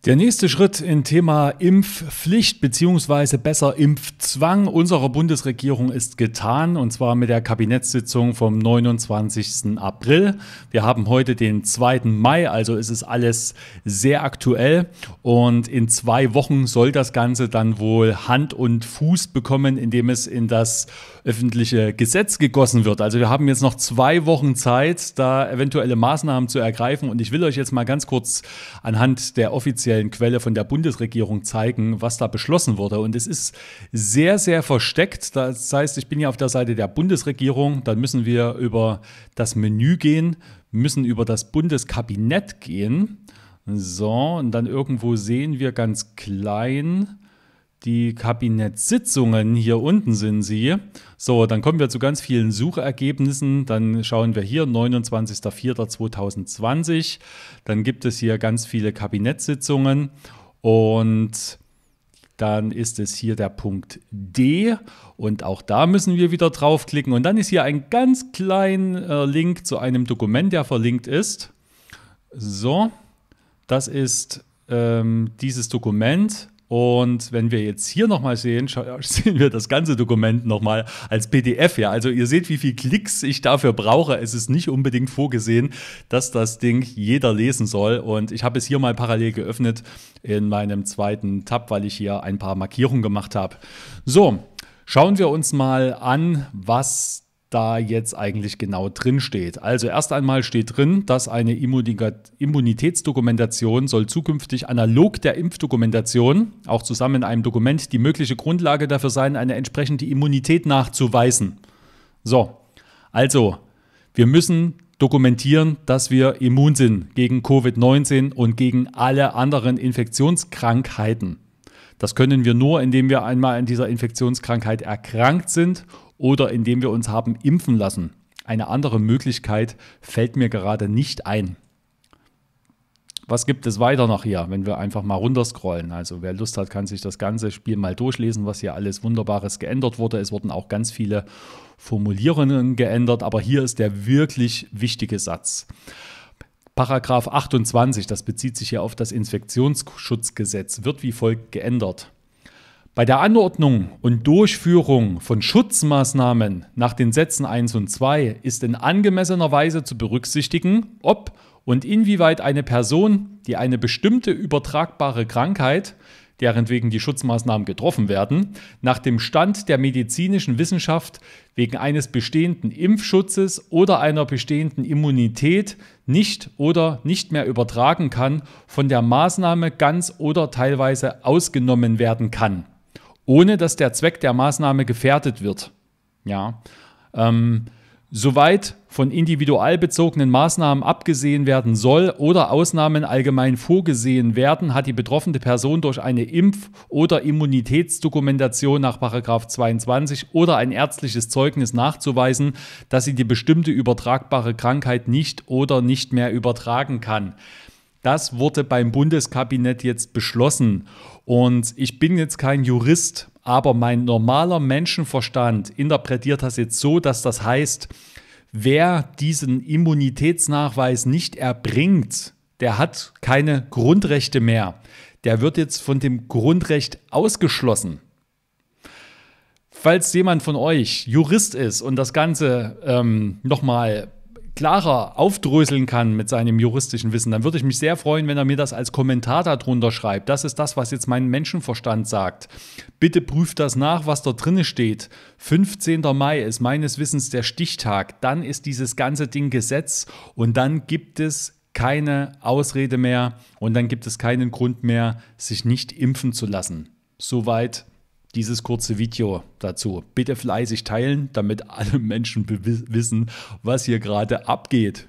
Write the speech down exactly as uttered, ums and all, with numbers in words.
Der nächste Schritt im Thema Impfpflicht bzw. besser Impfzwang unserer Bundesregierung ist getan, und zwar mit der Kabinettssitzung vom neunundzwanzigsten April. Wir haben heute den zweiten Mai, also ist es alles sehr aktuell, und in zwei Wochen soll das Ganze dann wohl Hand und Fuß bekommen, indem es in das öffentliche Gesetz gegossen wird. Also wir haben jetzt noch zwei Wochen Zeit, da eventuelle Maßnahmen zu ergreifen, und ich will euch jetzt mal ganz kurz anhand der offiziellen Quelle von der Bundesregierung zeigen, was da beschlossen wurde. Und es ist sehr, sehr versteckt. Das heißt, ich bin hier auf der Seite der Bundesregierung, dann müssen wir über das Menü gehen, müssen über das Bundeskabinett gehen. So, und dann irgendwo sehen wir ganz klein die Kabinettssitzungen, hier unten sind sie. So, dann kommen wir zu ganz vielen Suchergebnissen. Dann schauen wir hier, neunundzwanzigster vierter zweitausendzwanzig. Dann gibt es hier ganz viele Kabinettssitzungen, und dann ist es hier der Punkt D, und auch da müssen wir wieder draufklicken. Und dann ist hier ein ganz kleiner Link zu einem Dokument, der verlinkt ist. So, das ist ähm, dieses Dokument. Und wenn wir jetzt hier nochmal sehen, sehen wir das ganze Dokument nochmal als P D F. Ja, also ihr seht, wie viele Klicks ich dafür brauche. Es ist nicht unbedingt vorgesehen, dass das Ding jeder lesen soll. Und ich habe es hier mal parallel geöffnet in meinem zweiten Tab, weil ich hier ein paar Markierungen gemacht habe. So, schauen wir uns mal an, was da jetzt eigentlich genau drin steht. Also erst einmal steht drin, dass eine Immunitätsdokumentation soll zukünftig analog der Impfdokumentation, auch zusammen in einem Dokument, die mögliche Grundlage dafür sein, eine entsprechende Immunität nachzuweisen. So, also wir müssen dokumentieren, dass wir immun sind gegen Covid neunzehn und gegen alle anderen Infektionskrankheiten. Das können wir nur, indem wir einmal an dieser Infektionskrankheit erkrankt sind oder indem wir uns haben impfen lassen. Eine andere Möglichkeit fällt mir gerade nicht ein. Was gibt es weiter noch hier, wenn wir einfach mal runterscrollen? Also wer Lust hat, kann sich das ganze Spiel mal durchlesen, was hier alles Wunderbares geändert wurde. Es wurden auch ganz viele Formulierungen geändert, aber hier ist der wirklich wichtige Satz. Paragraph achtundzwanzig, das bezieht sich hier auf das Infektionsschutzgesetz, wird wie folgt geändert. Bei der Anordnung und Durchführung von Schutzmaßnahmen nach den Sätzen eins und zwei ist in angemessener Weise zu berücksichtigen, ob und inwieweit eine Person, die eine bestimmte übertragbare Krankheit, deren wegen die Schutzmaßnahmen getroffen werden, nach dem Stand der medizinischen Wissenschaft wegen eines bestehenden Impfschutzes oder einer bestehenden Immunität nicht oder nicht mehr übertragen kann, von der Maßnahme ganz oder teilweise ausgenommen werden kann, ohne dass der Zweck der Maßnahme gefährdet wird. Ja, ähm, soweit von individualbezogenen Maßnahmen abgesehen werden soll oder Ausnahmen allgemein vorgesehen werden, hat die betroffene Person durch eine Impf- oder Immunitätsdokumentation nach Paragraph zweiundzwanzig oder ein ärztliches Zeugnis nachzuweisen, dass sie die bestimmte übertragbare Krankheit nicht oder nicht mehr übertragen kann. Das wurde beim Bundeskabinett jetzt beschlossen, und ich bin jetzt kein Jurist, aber mein normaler Menschenverstand interpretiert das jetzt so, dass das heißt, wer diesen Immunitätsnachweis nicht erbringt, der hat keine Grundrechte mehr. Der wird jetzt von dem Grundrecht ausgeschlossen. Falls jemand von euch Jurist ist und das Ganze ähm, nochmal klarer aufdröseln kann mit seinem juristischen Wissen, dann würde ich mich sehr freuen, wenn er mir das als Kommentar darunter schreibt. Das ist das, was jetzt mein Menschenverstand sagt. Bitte prüft das nach, was da drin steht. fünfzehnter Mai ist meines Wissens der Stichtag. Dann ist dieses ganze Ding Gesetz, und dann gibt es keine Ausrede mehr und dann gibt es keinen Grund mehr, sich nicht impfen zu lassen. Soweit dieses kurze Video dazu. Bitte fleißig teilen, damit alle Menschen wissen, was hier gerade abgeht.